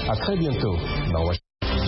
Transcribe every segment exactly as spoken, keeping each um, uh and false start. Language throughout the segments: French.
À très bientôt dans Washington.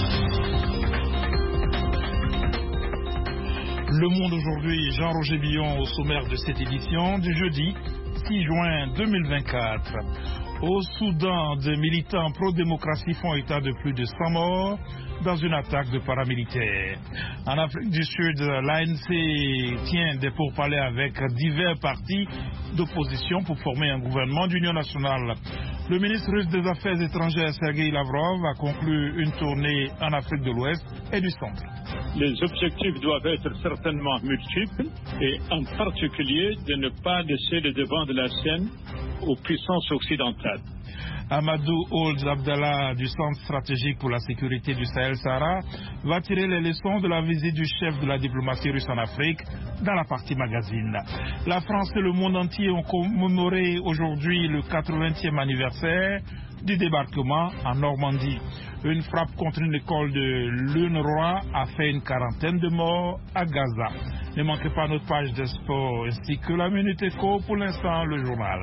Le Monde aujourd'hui, Jean-Roger Billon au sommaire de cette édition du jeudi six juin deux mille vingt-quatre. Au Soudan, des militants pro-démocratie font état de plus de cent morts dans une attaque de paramilitaires. En Afrique du Sud, l'A N C tient des pourparlers avec divers partis d'opposition pour former un gouvernement d'union nationale. Le ministre russe des Affaires étrangères, Sergei Lavrov, a conclu une tournée en Afrique de l'Ouest et du Centre. Les objectifs doivent être certainement multiples et en particulier de ne pas laisser le devant de la scène aux puissances occidentales. Amadou Ould Abdallah du Centre stratégique pour la sécurité du Sahel-Sahara va tirer les leçons de la visite du chef de la diplomatie russe en Afrique dans la partie magazine. La France et le monde entier ont commémoré aujourd'hui le quatre-vingtième anniversaire du débarquement en Normandie. Une frappe contre une école de l'UNRWA a fait une quarantaine de morts à Gaza. Ne manquez pas notre page de sport ainsi que la Minute Éco. Pour l'instant, le journal.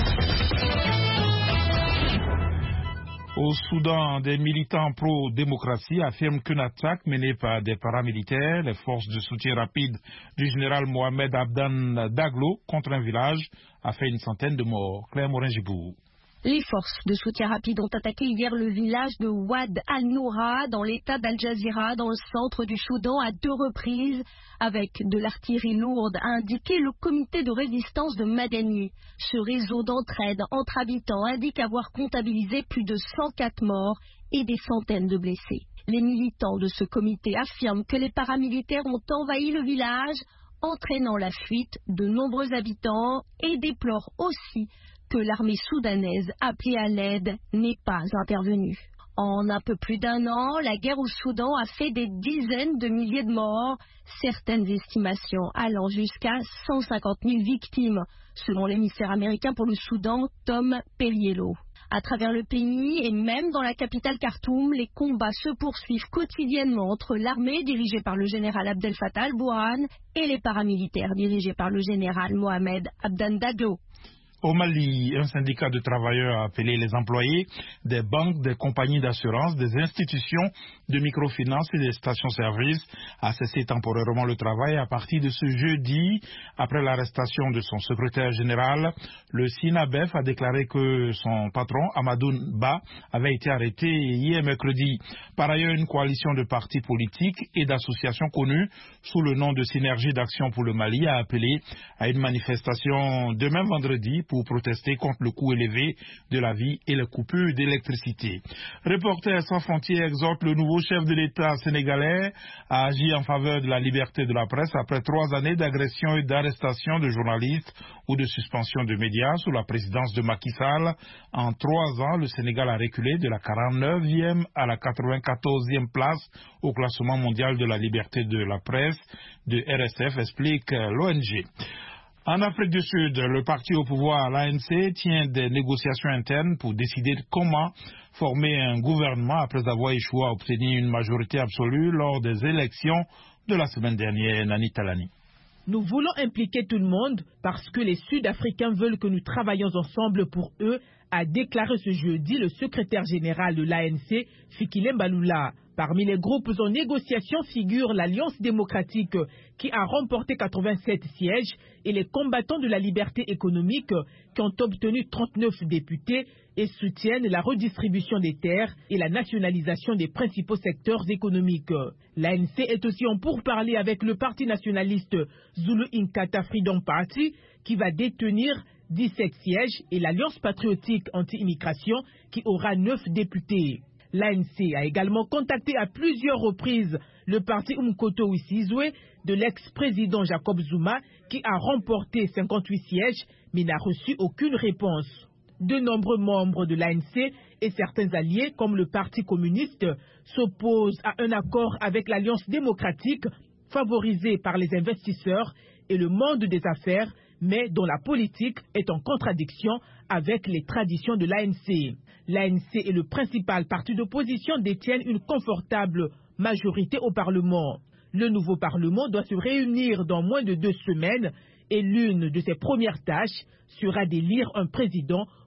Au Soudan, des militants pro-démocratie affirment qu'une attaque menée par des paramilitaires, les forces de soutien rapide du général Mohamed Abdan Daglo, contre un village, a fait une centaine de morts. Claire Morin-Gibou. Les forces de soutien rapide ont attaqué hier le village de Wad al-Noura dans l'état d'Al-Jazira, dans le centre du Soudan, à deux reprises, avec de l'artillerie lourde, a indiqué le comité de résistance de Madani. Ce réseau d'entraide entre habitants indique avoir comptabilisé plus de cent quatre morts et des centaines de blessés. Les militants de ce comité affirment que les paramilitaires ont envahi le village, entraînant la fuite de nombreux habitants, et déplorent aussi que l'armée soudanaise appelée à l'aide n'est pas intervenue. En un peu plus d'un an, la guerre au Soudan a fait des dizaines de milliers de morts, certaines estimations allant jusqu'à cent cinquante mille victimes, selon l'émissaire américain pour le Soudan, Tom Perriello. À travers le pays et même dans la capitale Khartoum, les combats se poursuivent quotidiennement entre l'armée dirigée par le général Abdel Fattah al-Burhan et les paramilitaires dirigés par le général Mohamed Abdan Daglo. Au Mali, un syndicat de travailleurs a appelé les employés des banques, des compagnies d'assurance, des institutions de microfinance et des stations-service à cesser temporairement le travail à partir de ce jeudi. Après l'arrestation de son secrétaire général, le SINABEF a déclaré que son patron, Amadou Ba, avait été arrêté hier mercredi. Par ailleurs, une coalition de partis politiques et d'associations connues sous le nom de Synergie d'action pour le Mali a appelé à une manifestation demain vendredi pour protester contre le coût élevé de la vie et les coupures d'électricité. Reporters sans frontières exhorte le nouveau chef de l'État sénégalais à agir en faveur de la liberté de la presse après trois années d'agression et d'arrestation de journalistes ou de suspension de médias sous la présidence de Macky Sall. En trois ans, le Sénégal a reculé de la quarante-neuvième à la quatre-vingt-quatorzième place au classement mondial de la liberté de la presse de R S F, explique l'O N G. En Afrique du Sud, le parti au pouvoir, l'A N C, tient des négociations internes pour décider de comment former un gouvernement après avoir échoué à obtenir une majorité absolue lors des élections de la semaine dernière. Nani Talani. Nous voulons impliquer tout le monde parce que les Sud-Africains veulent que nous travaillions ensemble pour eux, a déclaré ce jeudi le secrétaire général de l'A N C, Fikile Mbalula. Parmi les groupes en négociation figure l'Alliance démocratique qui a remporté quatre-vingt-sept sièges et les combattants de la liberté économique qui ont obtenu trente-neuf députés et soutiennent la redistribution des terres et la nationalisation des principaux secteurs économiques. L'A N C est aussi en pourparlers avec le parti nationaliste Zulu Inkatha Freedom Party qui va détenir dix-sept sièges et l'Alliance patriotique anti-immigration qui aura neuf députés. L'A N C a également contacté à plusieurs reprises le parti Umkhonto we Sizwe de l'ex-président Jacob Zuma qui a remporté cinquante-huit sièges mais n'a reçu aucune réponse. De nombreux membres de l'A N C et certains alliés comme le Parti communiste s'opposent à un accord avec l'Alliance démocratique favorisée par les investisseurs et le monde des affaires mais dont la politique est en contradiction avec les traditions de l'A N C. L'A N C et le principal parti d'opposition détiennent une confortable majorité au Parlement. Le nouveau Parlement doit se réunir dans moins de deux semaines et l'une de ses premières tâches sera d'élire un président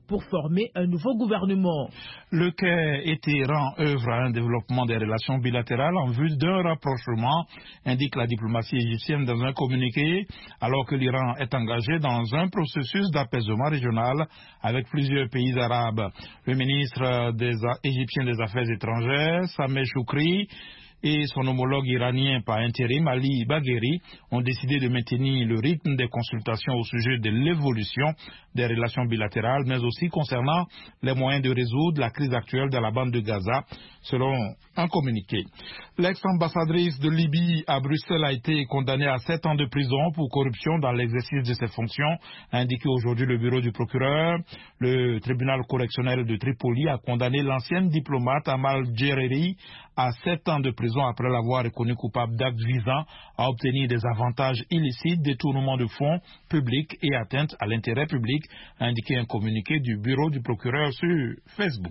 pour former un nouveau gouvernement. Le quai et Téhéran œuvrent à un développement des relations bilatérales en vue d'un rapprochement, indique la diplomatie égyptienne dans un communiqué, alors que l'Iran est engagé dans un processus d'apaisement régional avec plusieurs pays arabes. Le ministre des égyptien des Affaires étrangères, Sameh Choukri, et son homologue iranien par intérim, Ali Bagheri, ont décidé de maintenir le rythme des consultations au sujet de l'évolution des relations bilatérales, mais aussi concernant les moyens de résoudre la crise actuelle dans la bande de Gaza, selon un communiqué. L'ex-ambassadrice de Libye à Bruxelles a été condamnée à sept ans de prison pour corruption dans l'exercice de ses fonctions, a indiqué aujourd'hui le bureau du procureur. Le tribunal correctionnel de Tripoli a condamné l'ancienne diplomate Amal Djereri à sept ans de prison après l'avoir reconnu coupable d'actes visant à obtenir des avantages illicites, détournement de fonds publics et atteinte à l'intérêt public, a indiqué un communiqué du bureau du procureur sur Facebook.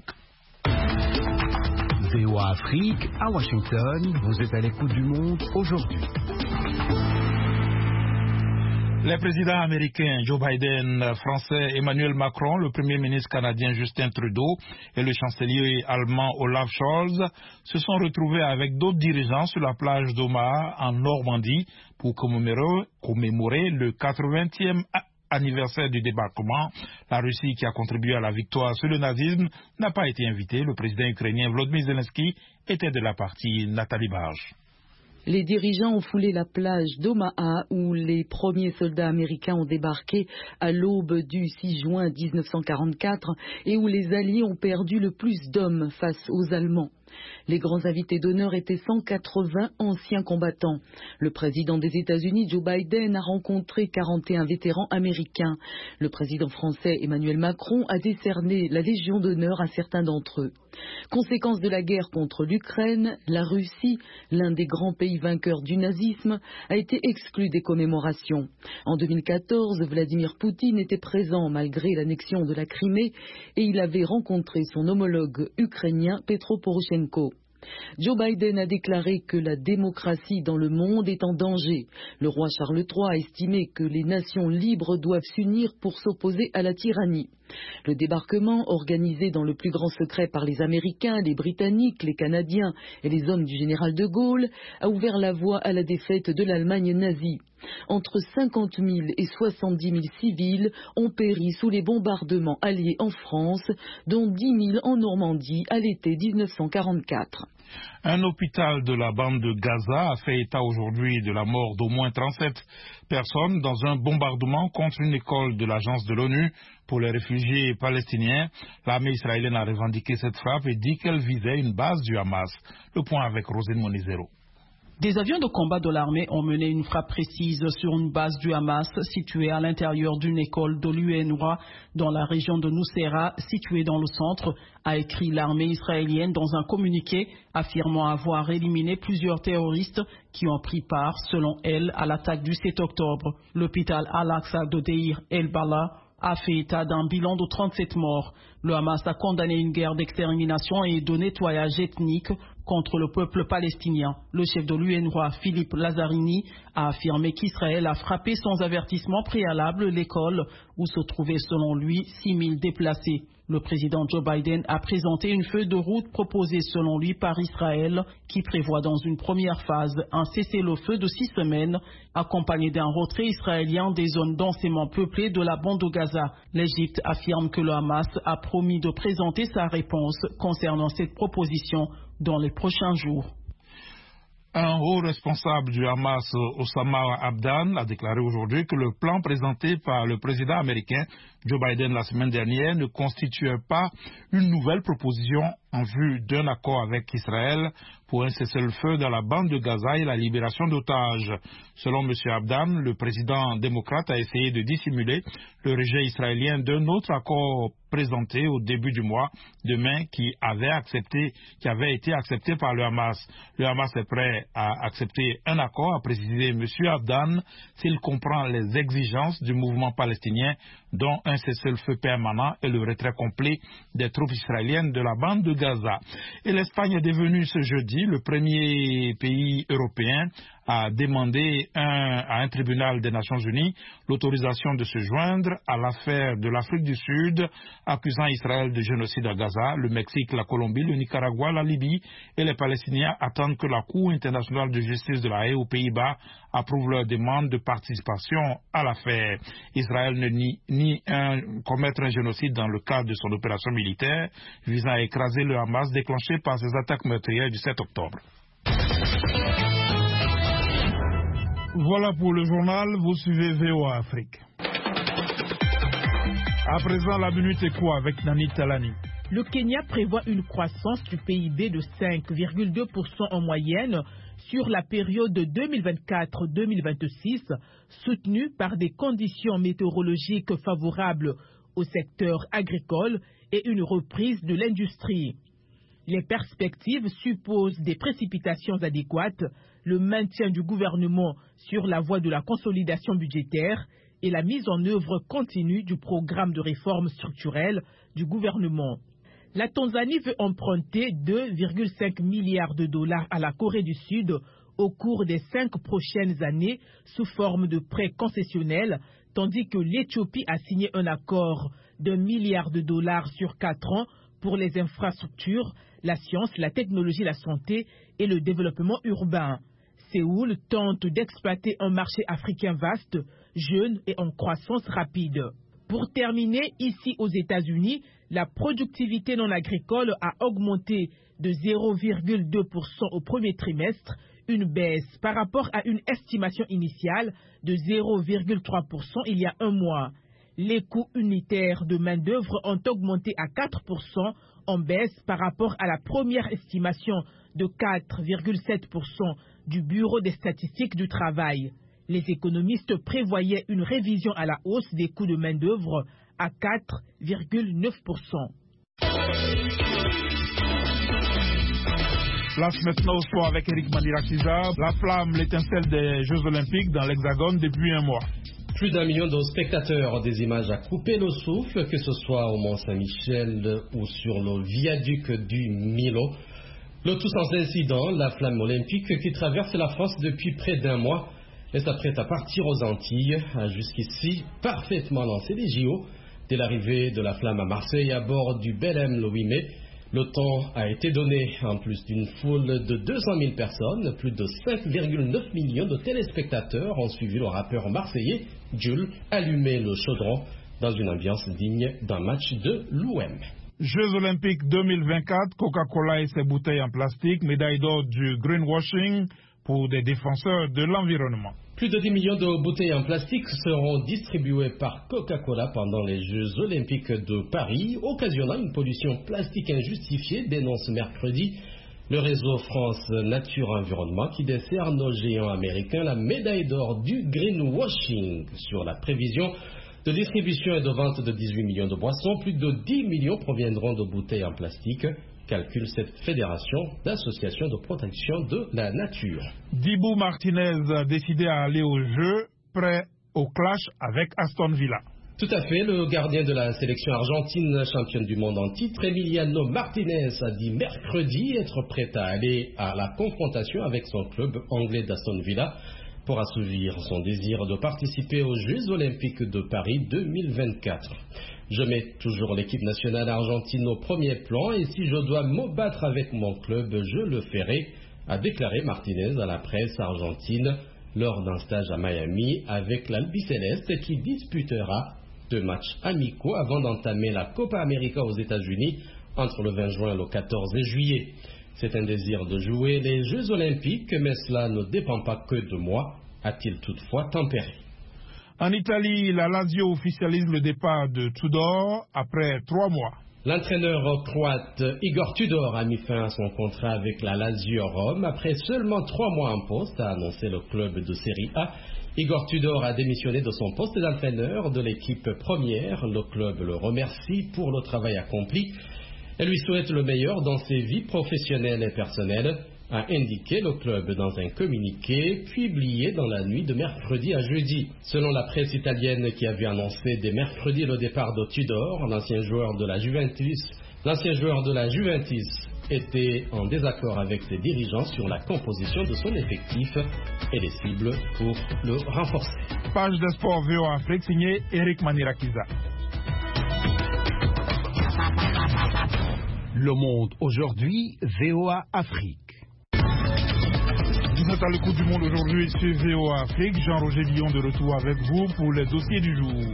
V O A Afrique, à Washington, vous êtes à l'écoute du monde aujourd'hui. Les présidents américains Joe Biden, français Emmanuel Macron, le premier ministre canadien Justin Trudeau et le chancelier allemand Olaf Scholz se sont retrouvés avec d'autres dirigeants sur la plage d'Omaha en Normandie pour commémorer, commémorer le quatre-vingtième anniversaire du débarquement. La Russie, qui a contribué à la victoire sur le nazisme, n'a pas été invitée. Le président ukrainien Volodymyr Zelensky était de la partie. Nathalie Barge. Les dirigeants ont foulé la plage d'Omaha où les premiers soldats américains ont débarqué à l'aube du six juin mille neuf cent quarante-quatre et où les Alliés ont perdu le plus d'hommes face aux Allemands. Les grands invités d'honneur étaient cent quatre-vingts anciens combattants. Le président des États-Unis, Joe Biden, a rencontré quarante et un vétérans américains. Le président français, Emmanuel Macron, a décerné la Légion d'honneur à certains d'entre eux. Conséquence de la guerre contre l'Ukraine, la Russie, l'un des grands pays vainqueurs du nazisme, a été exclue des commémorations. En deux mille quatorze, Vladimir Poutine était présent malgré l'annexion de la Crimée et il avait rencontré son homologue ukrainien Petro Poroshenko. Joe Biden a déclaré que la démocratie dans le monde est en danger. Le roi Charles trois a estimé que les nations libres doivent s'unir pour s'opposer à la tyrannie. Le débarquement, organisé dans le plus grand secret par les Américains, les Britanniques, les Canadiens et les hommes du général de Gaulle, a ouvert la voie à la défaite de l'Allemagne nazie. Entre cinquante mille et soixante-dix mille civils ont péri sous les bombardements alliés en France, dont dix mille en Normandie à l'été mille neuf cent quarante-quatre. Un hôpital de la bande de Gaza a fait état aujourd'hui de la mort d'au moins trente-sept personnes dans un bombardement contre une école de l'agence de l'ONU pour les réfugiés palestiniens. L'armée israélienne a revendiqué cette frappe et dit qu'elle visait une base du Hamas. Le point avec Rosine Monizero. Des avions de combat de l'armée ont mené une frappe précise sur une base du Hamas située à l'intérieur d'une école de l'U N R W A dans la région de Nuseirat, située dans le centre, a écrit l'armée israélienne dans un communiqué affirmant avoir éliminé plusieurs terroristes qui ont pris part, selon elle, à l'attaque du sept octobre. L'hôpital Al-Aqsa de Deir el-Bala a fait état d'un bilan de trente-sept morts. Le Hamas a condamné une guerre d'extermination et de nettoyage ethnique contre le peuple palestinien. Le chef de l'U N R W A, Philippe Lazzarini, a affirmé qu'Israël a frappé sans avertissement préalable l'école où se trouvaient selon lui six mille déplacés. Le président Joe Biden a présenté une feuille de route proposée selon lui par Israël qui prévoit dans une première phase un cessez-le-feu de six semaines accompagné d'un retrait israélien des zones densément peuplées de la bande de Gaza. L'Égypte affirme que le Hamas a promis de présenter sa réponse concernant cette proposition dans les prochains jours. Un haut responsable du Hamas, Osama Abdan, a déclaré aujourd'hui que le plan présenté par le président américain Joe Biden la semaine dernière ne constituait pas une nouvelle proposition en vue d'un accord avec Israël pour un cessez-le-feu dans la bande de Gaza et la libération d'otages. Selon M. Abdan, le président démocrate a essayé de dissimuler le rejet israélien d'un autre accord présenté au début du mois de mai qui avait accepté, qui avait été accepté par le Hamas. Le Hamas est prêt à accepter un accord, a précisé M. Abdan, s'il comprend les exigences du mouvement palestinien, dont un cessez-le-feu permanent et le retrait complet des troupes israéliennes de la bande de Gaza. Et l'Espagne est devenue ce jeudi le premier pays européen a demandé un, à un tribunal des Nations Unies l'autorisation de se joindre à l'affaire de l'Afrique du Sud accusant Israël de génocide à Gaza. Le Mexique, la Colombie, le Nicaragua, la Libye et les Palestiniens attendent que la Cour internationale de justice de la Haye aux Pays-Bas approuve leur demande de participation à l'affaire. Israël ne nie ni un, commettre un génocide dans le cadre de son opération militaire visant à écraser le Hamas déclenché par ses attaques meurtrières du sept octobre. Voilà pour le journal, vous suivez V O A Afrique. À présent, la minute éco avec Nani Talani. Le Kenya prévoit une croissance du P I B de cinq virgule deux pour cent en moyenne sur la période deux mille vingt-quatre à deux mille vingt-six, soutenue par des conditions météorologiques favorables au secteur agricole et une reprise de l'industrie. Les perspectives supposent des précipitations adéquates, le maintien du gouvernement sur la voie de la consolidation budgétaire et la mise en œuvre continue du programme de réforme structurelle du gouvernement. La Tanzanie veut emprunter deux virgule cinq milliards de dollars à la Corée du Sud au cours des cinq prochaines années sous forme de prêts concessionnels, tandis que l'Éthiopie a signé un accord d'un milliard de dollars sur quatre ans pour les infrastructures, la science, la technologie, la santé et le développement urbain. Séoul tente d'exploiter un marché africain vaste, jeune et en croissance rapide. Pour terminer, ici aux États-Unis, la productivité non agricole a augmenté de zéro virgule deux pour cent au premier trimestre, une baisse par rapport à une estimation initiale de zéro virgule trois pour cent il y a un mois. Les coûts unitaires de main-d'œuvre ont augmenté à quatre pour cent, en baisse par rapport à la première estimation de quatre virgule sept pour cent du Bureau des statistiques du travail. Les économistes prévoyaient une révision à la hausse des coûts de main-d'œuvre à quatre virgule neuf pour cent. Place maintenant au sport avec Eric Mandirakiza. La flamme, l'étincelle des Jeux Olympiques dans l'Hexagone depuis un mois. Plus d'un million de spectateurs, des images à couper le souffle, que ce soit au Mont-Saint-Michel ou sur le viaduc du Milo. Le tout sans incident, la flamme olympique qui traverse la France depuis près d'un mois et s'apprête à partir aux Antilles, a jusqu'ici parfaitement lancé les J O. Dès l'arrivée de la flamme à Marseille à bord du Belém le huit mai, le temps a été donné. En plus d'une foule de deux cent mille personnes, plus de cinq virgule neuf millions de téléspectateurs ont suivi le rappeur marseillais Jules allumer le chaudron dans une ambiance digne d'un match de l'O M. Jeux Olympiques deux mille vingt-quatre, Coca-Cola et ses bouteilles en plastique, médaille d'or du greenwashing pour des défenseurs de l'environnement. Plus de dix millions de bouteilles en plastique seront distribuées par Coca-Cola pendant les Jeux Olympiques de Paris, occasionnant une pollution plastique injustifiée, dénonce mercredi le réseau France Nature Environnement qui décerne aux géants américains la médaille d'or du greenwashing. Sur la prévision de distribution et de vente de dix-huit millions de boissons, plus de dix millions proviendront de bouteilles en plastique, calcule cette fédération d'associations de protection de la nature. Dibou Martinez a décidé à aller au jeu, prêt au clash avec Aston Villa. Tout à fait, le gardien de la sélection argentine, championne du monde en titre, Emiliano Martinez, a dit mercredi être prêt à aller à la confrontation avec son club anglais d'Aston Villa pour assouvir son désir de participer aux Jeux Olympiques de Paris deux mille vingt-quatre. Je mets toujours l'équipe nationale argentine au premier plan et si je dois me battre avec mon club, je le ferai, a déclaré Martinez à la presse argentine lors d'un stage à Miami avec l'Albiceleste qui disputera deux matchs amicaux avant d'entamer la Copa América aux États-Unis entre le vingt juin et le quatorze juillet. C'est un désir de jouer les Jeux Olympiques, mais cela ne dépend pas que de moi, a-t-il toutefois tempéré. En Italie, la Lazio officialise le départ de Tudor après trois mois. L'entraîneur croate Igor Tudor a mis fin à son contrat avec la Lazio Rome après seulement trois mois en poste, a annoncé le club de Série A. Igor Tudor a démissionné de son poste d'entraîneur de l'équipe première. Le club le remercie pour le travail accompli et lui souhaite le meilleur dans ses vies professionnelles et personnelles, a indiqué le club dans un communiqué publié dans la nuit de mercredi à jeudi. Selon la presse italienne qui avait annoncé dès mercredi le départ de Tudor, l'ancien joueur de la Juventus L'ancien joueur de la Juventus était en désaccord avec ses dirigeants sur la composition de son effectif et les cibles pour le renforcer. Page de sport V O A Afrique signée Eric Manirakiza. Le Monde aujourd'hui, V O A Afrique. Vous êtes à l'écoute du Monde aujourd'hui sur V O A Afrique. Jean-Roger Lyon de retour avec vous pour les dossiers du jour.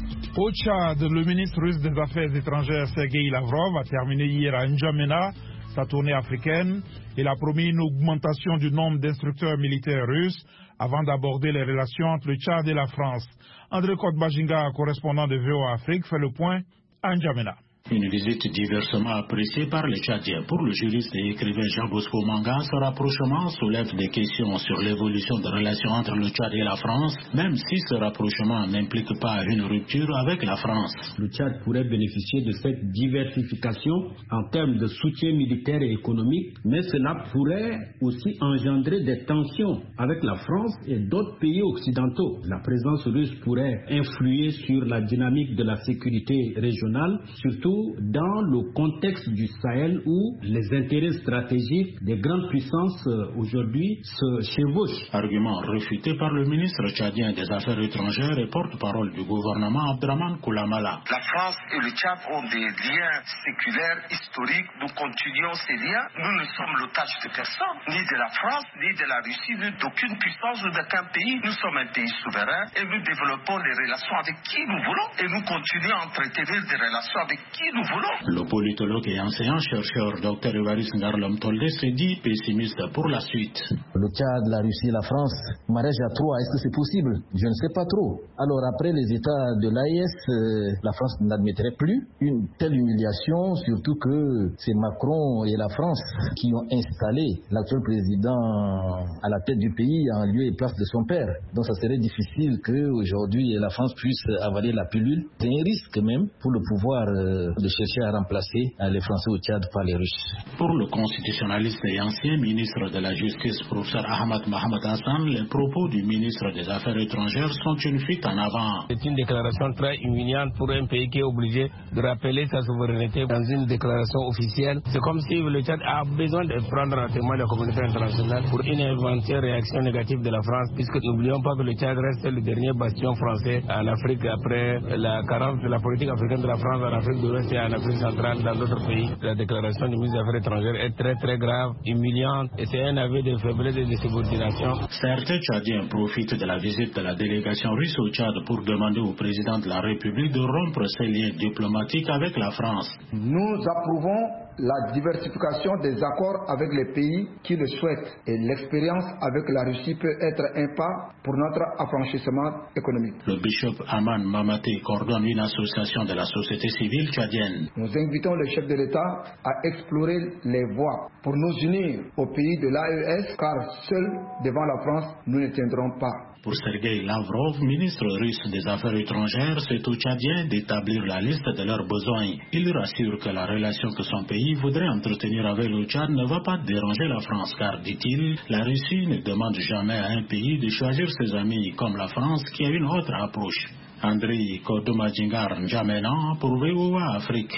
Au Tchad, le ministre russe des Affaires étrangères Sergei Lavrov a terminé hier à N'Djamena sa tournée africaine. Il a promis une augmentation du nombre d'instructeurs militaires russes avant d'aborder les relations entre le Tchad et la France. André Kote-Bajinga, correspondant de V O A Afrique, fait le point à N'Djamena. Une visite diversement appréciée par les Tchadiens. Pour le juriste et écrivain Jean-Bosco Manga, ce rapprochement soulève des questions sur l'évolution des relations entre le Tchad et la France, même si ce rapprochement n'implique pas une rupture avec la France. Le Tchad pourrait bénéficier de cette diversification en termes de soutien militaire et économique, mais cela pourrait aussi engendrer des tensions avec la France et d'autres pays occidentaux. La présence russe pourrait influer sur la dynamique de la sécurité régionale, surtout dans le contexte du Sahel où les intérêts stratégiques des grandes puissances aujourd'hui se chevauchent. Argument refuté par le ministre tchadien des Affaires étrangères et porte-parole du gouvernement Abdraman Koulamala. La France et le Tchad ont des liens séculaires, historiques. Nous continuons ces liens. Nous ne sommes l'otage de personne, ni de la France, ni de la Russie, ni d'aucune puissance ou d'aucun pays. Nous sommes un pays souverain et nous développons les relations avec qui nous voulons et nous continuons à entretenir des relations avec qui nous voulons. Le politologue et enseignant-chercheur Dr Evariste Ngarlam Tolde se dit pessimiste pour la suite. Le Tchad, la Russie, la France, mariage à trois, est-ce que c'est possible? Je ne sais pas trop. Alors après les États de l'A E S, euh, la France n'admettrait plus une telle humiliation, surtout que c'est Macron et la France qui ont installé l'actuel président à la tête du pays en lieu et place de son père. Donc ça serait difficile qu'aujourd'hui la France puisse avaler la pilule. C'est un risque même pour le pouvoir de chercher à remplacer les Français au Tchad par les Russes. Pour le constitutionnaliste et ancien ministre de la Justice, professeur Ahmad Mohamed Hassan, les propos du ministre des Affaires étrangères sont une fuite en avant. C'est une déclaration très humiliante pour un pays qui est obligé de rappeler sa souveraineté dans une déclaration officielle. C'est comme si le Tchad a besoin de prendre à témoin la communauté internationale pour une éventuelle réaction négative de la France, puisque n'oublions pas que le Tchad reste le dernier bastion français en Afrique après la carence de la politique africaine de la France en Afrique de l'Ouest et en Afrique centrale, dans d'autres pays. La déclaration du ministre des Affaires étrangères est très très grave, humiliante et c'est un aveu de faiblesse et de subordination. Certains Tchadiens profitent de la visite de la délégation russe au Tchad pour demander au président de la République de rompre ses liens diplomatiques avec la France. Nous approuvons la diversification des accords avec les pays qui le souhaitent et l'expérience avec la Russie peut être un pas pour notre affranchissement économique. Le bishop Aman Mamate coordonne une association de la société civile tchadienne. Nous invitons le chef de l'État à explorer les voies pour nous unir aux pays de l'A E S car seuls devant la France nous ne tiendrons pas. Pour Sergei Lavrov, ministre russe des Affaires étrangères, c'est aux Tchadiens d'établir la liste de leurs besoins. Il rassure que la relation que son pays voudrait entretenir avec le Tchad ne va pas déranger la France, car, dit-il, la Russie ne demande jamais à un pays de choisir ses amis comme la France qui a une autre approche. André Kodomajingar N'Djamena pour V O A Afrique.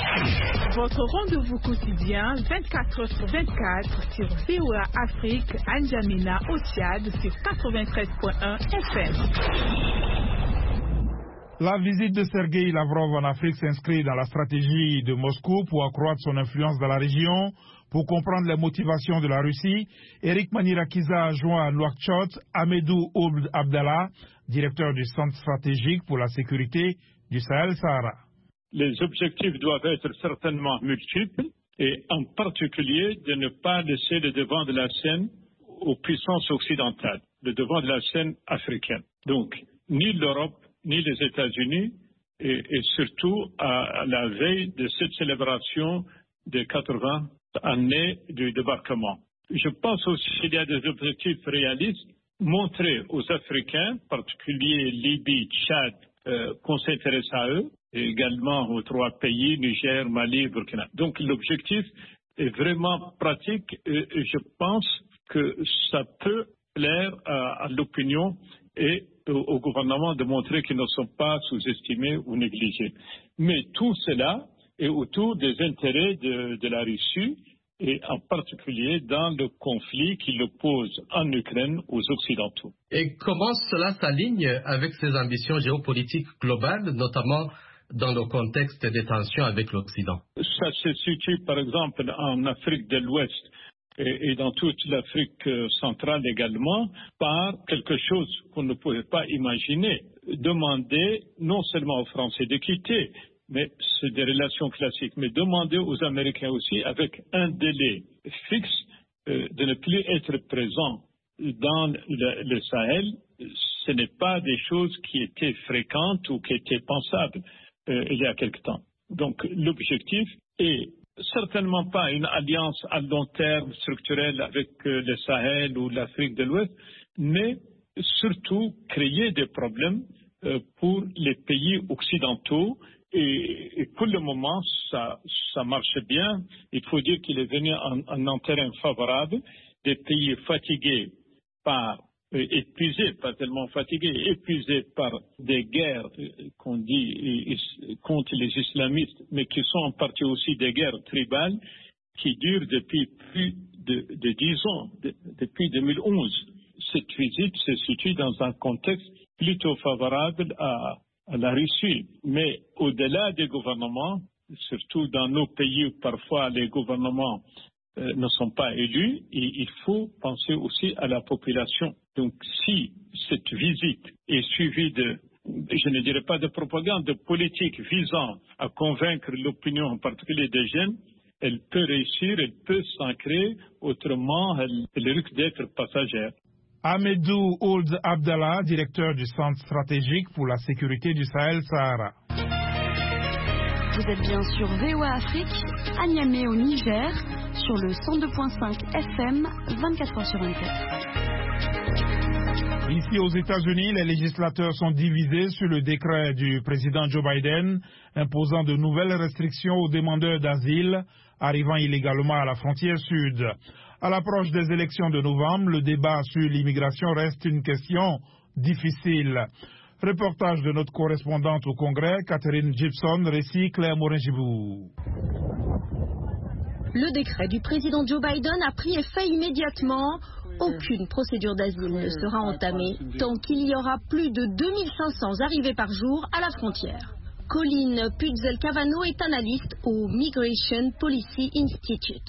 Votre rendez-vous quotidien vingt-quatre heures sur vingt-quatre sur V O A Afrique, N'Djamena au Tchad sur quatre-vingt-treize point un F M. La visite de Sergei Lavrov en Afrique s'inscrit dans la stratégie de Moscou pour accroître son influence dans la région. Pour comprendre les motivations de la Russie, Eric Manirakiza a joint à Nouakchott Ahmedou Ould Abdallah, directeur du Centre stratégique pour la sécurité du Sahel-Sahara. Les objectifs doivent être certainement multiples et en particulier de ne pas laisser le devant de la scène aux puissances occidentales, le devant de la scène africaine. Donc, ni l'Europe, ni les États-Unis, et, et surtout à la veille de cette célébration des quatre-vingts années du débarquement. Je pense aussi qu'il y a des objectifs réalistes, montrer aux Africains, en particulier Libye, Tchad, euh, qu'on s'intéresse à eux, et également aux trois pays, Niger, Mali, Burkina. Donc l'objectif est vraiment pratique et, et je pense que ça peut plaire à, à l'opinion et au, au gouvernement de montrer qu'ils ne sont pas sous-estimés ou négligés. Mais tout cela et autour des intérêts de, de la Russie, et en particulier dans le conflit qui l'oppose en Ukraine aux Occidentaux. Et comment cela s'aligne avec ses ambitions géopolitiques globales, notamment dans le contexte des tensions avec l'Occident? Ça se situe par exemple en Afrique de l'Ouest et, et dans toute l'Afrique centrale également par quelque chose qu'on ne pouvait pas imaginer. Demander non seulement aux Français de quitter, mais c'est des relations classiques, mais demander aux Américains aussi, avec un délai fixe, euh, de ne plus être présents dans le, le Sahel, ce n'est pas des choses qui étaient fréquentes ou qui étaient pensables euh, il y a quelque temps. Donc l'objectif est certainement pas une alliance à long terme structurelle avec euh, le Sahel ou l'Afrique de l'Ouest, mais surtout créer des problèmes euh, pour les pays occidentaux. Et, et pour le moment, ça, ça marche bien. Il faut dire qu'il est venu en, en un terrain favorable, des pays fatigués par, euh, épuisés, pas tellement fatigués, épuisés par des guerres euh, qu'on dit euh, contre les islamistes, mais qui sont en partie aussi des guerres tribales qui durent depuis plus de, de dix ans, de, depuis deux mille onze. Cette visite se situe dans un contexte plutôt favorable à à la Russie. Mais au-delà des gouvernements, surtout dans nos pays où parfois les gouvernements euh, ne sont pas élus, et il faut penser aussi à la population. Donc si cette visite est suivie de, je ne dirais pas de propagande, de politique visant à convaincre l'opinion, en particulier des jeunes, elle peut réussir, elle peut s'ancrer, autrement elle, elle risque d'être passagère. Ahmedou Ould Abdallah, directeur du Centre stratégique pour la sécurité du Sahel-Sahara. Vous êtes bien sur V O A Afrique, à Niamey au Niger, sur le cent deux virgule cinq F M, vingt-quatre heures sur vingt-quatre. Ici aux États-Unis, les législateurs sont divisés sur le décret du président Joe Biden imposant de nouvelles restrictions aux demandeurs d'asile arrivant illégalement à la frontière sud. À l'approche des élections de novembre, le débat sur l'immigration reste une question difficile. Reportage de notre correspondante au Congrès, Catherine Gibson, récit Claire Morin-Gibou. Le décret du président Joe Biden a pris effet immédiatement. Aucune procédure d'asile ne sera entamée tant qu'il y aura plus de deux mille cinq cents arrivées par jour à la frontière. Colin Putzel-Cavano est analyste au Migration Policy Institute.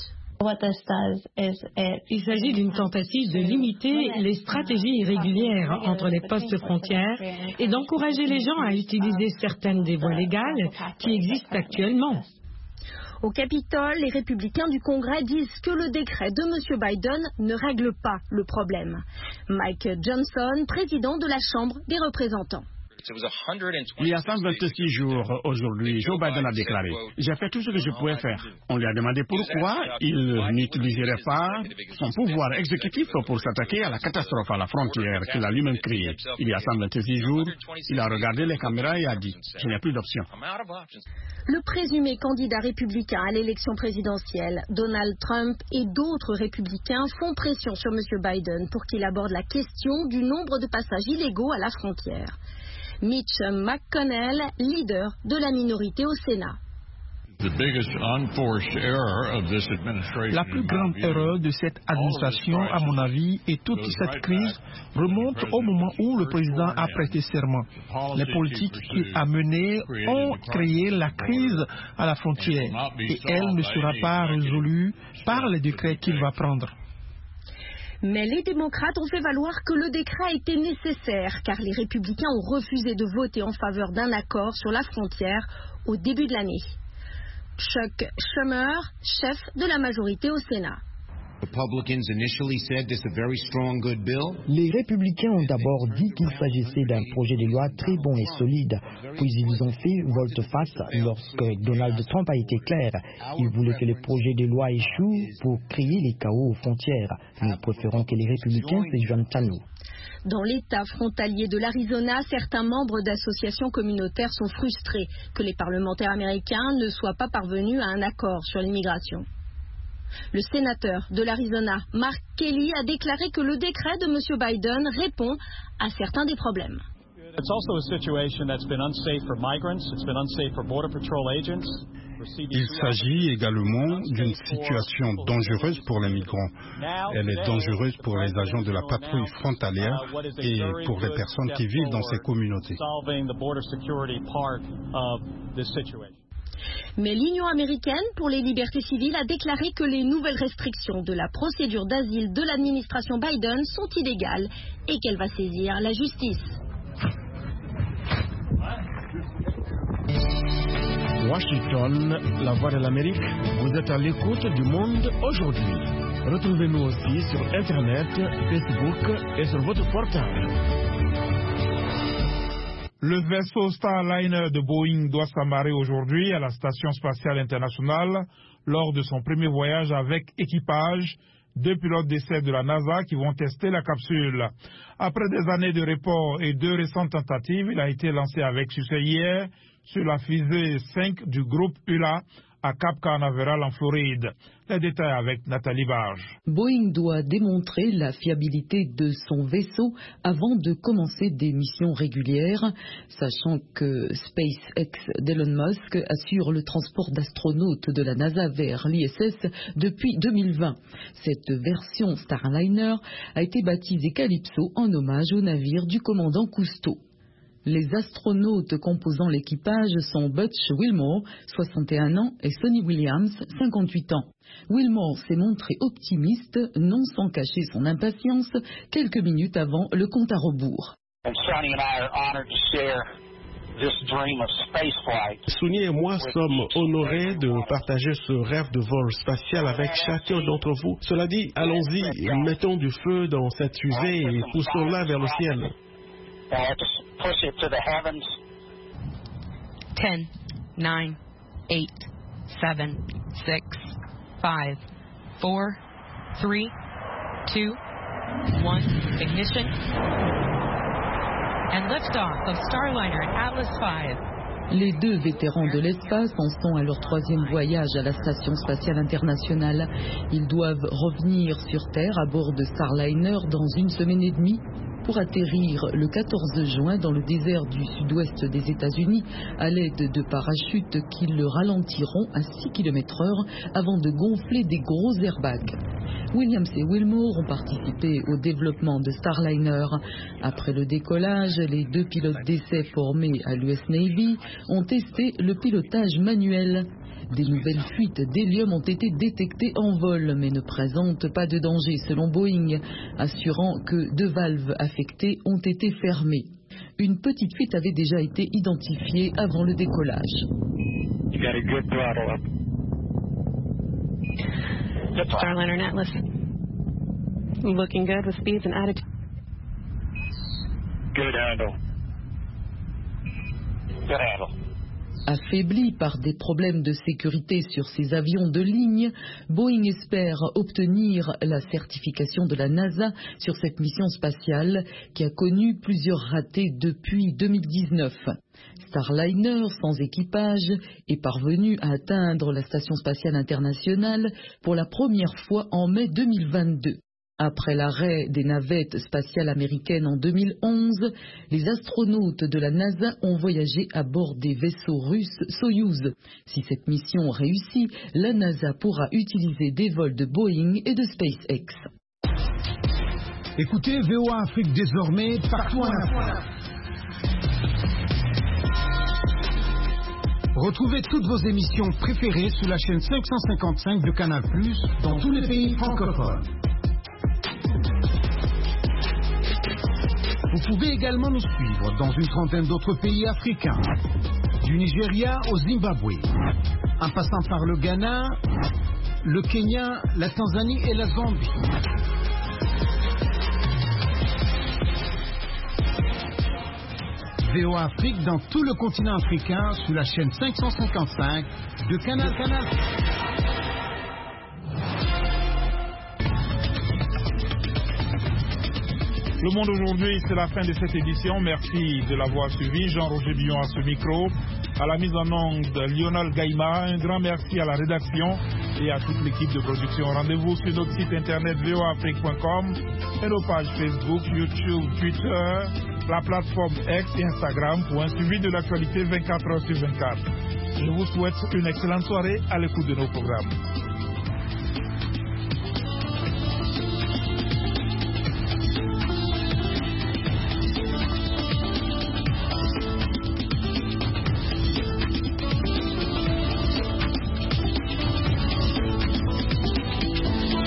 Il s'agit d'une tentative de limiter les stratégies irrégulières entre les postes frontières et d'encourager les gens à utiliser certaines des voies légales qui existent actuellement. Au Capitole, les républicains du Congrès disent que le décret de M. Biden ne règle pas le problème. Mike Johnson, président de la Chambre des représentants. Il y a cent vingt-six jours aujourd'hui, Joe Biden a déclaré « J'ai fait tout ce que je pouvais faire ». On lui a demandé pourquoi il n'utiliserait pas son pouvoir exécutif pour s'attaquer à la catastrophe à la frontière qu'il a lui-même créée. Il y a cent vingt-six jours, il a regardé les caméras et a dit « Je n'ai plus d'option ». Le présumé candidat républicain à l'élection présidentielle, Donald Trump et d'autres républicains font pression sur M. Biden pour qu'il aborde la question du nombre de passages illégaux à la frontière. Mitch McConnell, leader de la minorité au Sénat. La plus grande erreur de cette administration, à mon avis, et toute cette crise remonte au moment où le président a prêté serment. Les politiques qu'il a menées ont créé la crise à la frontière et elle ne sera pas résolue par les décrets qu'il va prendre. Mais les démocrates ont fait valoir que le décret était nécessaire car les républicains ont refusé de voter en faveur d'un accord sur la frontière au début de l'année. Chuck Schumer, chef de la majorité au Sénat. Les républicains ont d'abord dit qu'il s'agissait d'un projet de loi très bon et solide, puis ils ont fait volte-face lorsque Donald Trump a été clair. Il voulait que le projet de loi échoue pour créer les chaos aux frontières. Nous préférons que les républicains se joignent à nous. Dans l'État frontalier de l'Arizona, certains membres d'associations communautaires sont frustrés que les parlementaires américains ne soient pas parvenus à un accord sur l'immigration. Le sénateur de l'Arizona, Mark Kelly, a déclaré que le décret de M. Biden répond à certains des problèmes. Il s'agit également d'une situation dangereuse pour les migrants. Elle est dangereuse pour les agents de la patrouille frontalière et pour les personnes qui vivent dans ces communautés. Mais l'Union américaine pour les libertés civiles a déclaré que les nouvelles restrictions de la procédure d'asile de l'administration Biden sont illégales et qu'elle va saisir la justice. Washington, la voix de l'Amérique, vous êtes à l'écoute du monde aujourd'hui. Retrouvez-nous aussi sur Internet, Facebook et sur votre portable. Le vaisseau Starliner de Boeing doit s'amarrer aujourd'hui à la Station spatiale internationale lors de son premier voyage avec équipage. Deux pilotes d'essai de la NASA qui vont tester la capsule. Après des années de report et deux récentes tentatives, il a été lancé avec succès hier sur la fusée cinq du groupe U L A à Cap Canaveral en Floride. Les détails avec Nathalie Barge. Boeing doit démontrer la fiabilité de son vaisseau avant de commencer des missions régulières, sachant que SpaceX d'Elon Musk assure le transport d'astronautes de la NASA vers l'I S S depuis deux mille vingt. Cette version Starliner a été baptisée Calypso en hommage au navire du commandant Cousteau. Les astronautes composant l'équipage sont Butch Wilmore, soixante et un ans, et Sonny Williams, cinquante-huit ans. Wilmore s'est montré optimiste, non sans cacher son impatience, quelques minutes avant le compte à rebours. Sonny et moi sommes honorés de partager ce rêve de vol spatial avec chacun d'entre vous. Cela dit, allons-y, mettons du feu dans cette fusée et poussons-la vers le ciel. Push it to the heavens. ten, nine, eight, seven, six, five, four, three, two, one, ignition. And liftoff of Starliner and Atlas five. Les deux vétérans de l'espace en sont à leur troisième voyage à la Station spatiale internationale. Ils doivent revenir sur Terre à bord de Starliner dans une semaine et demie, pour atterrir le quatorze juin dans le désert du sud-ouest des États-Unis à l'aide de parachutes qui le ralentiront à six kilomètres heure avant de gonfler des gros airbags. Williams et Wilmore ont participé au développement de Starliner. Après le décollage, les deux pilotes d'essai formés à l'U S Navy ont testé le pilotage manuel. Des nouvelles fuites d'hélium ont été détectées en vol, mais ne présentent pas de danger selon Boeing, assurant que deux valves affectées ont été fermées. Une petite fuite avait déjà été identifiée avant le décollage. Starliner and Atlas. Looking good with speeds and attitude. Good handle. Good handle. Affaibli par des problèmes de sécurité sur ses avions de ligne, Boeing espère obtenir la certification de la NASA sur cette mission spatiale qui a connu plusieurs ratés depuis deux mille dix-neuf. Starliner, sans équipage, est parvenu à atteindre la Station spatiale internationale pour la première fois en mai deux mille vingt-deux. Après l'arrêt des navettes spatiales américaines en deux mille onze, les astronautes de la NASA ont voyagé à bord des vaisseaux russes Soyouz. Si cette mission réussit, la NASA pourra utiliser des vols de Boeing et de SpaceX. Écoutez V O A Afrique désormais partout en Afrique. Retrouvez toutes vos émissions préférées sur la chaîne cinq cent cinquante-cinq de Canal plus, dans tous les pays francophones. Vous pouvez également nous suivre dans une trentaine d'autres pays africains, du Nigeria au Zimbabwe, en passant par le Ghana, le Kenya, la Tanzanie et la Zambie. V O A Afrique dans tout le continent africain sur la chaîne cinq cent cinquante-cinq de Canal Canal. Le Monde aujourd'hui, c'est la fin de cette édition. Merci de l'avoir suivi. Jean-Roger Billon à ce micro. À la mise en onde, Lionel Gaïma. Un grand merci à la rédaction et à toute l'équipe de production. Rendez-vous sur notre site internet v o afrique point com et nos pages Facebook, YouTube, Twitter, la plateforme X et Instagram pour un suivi de l'actualité vingt-quatre heures sur vingt-quatre. Je vous souhaite une excellente soirée à l'écoute de nos programmes.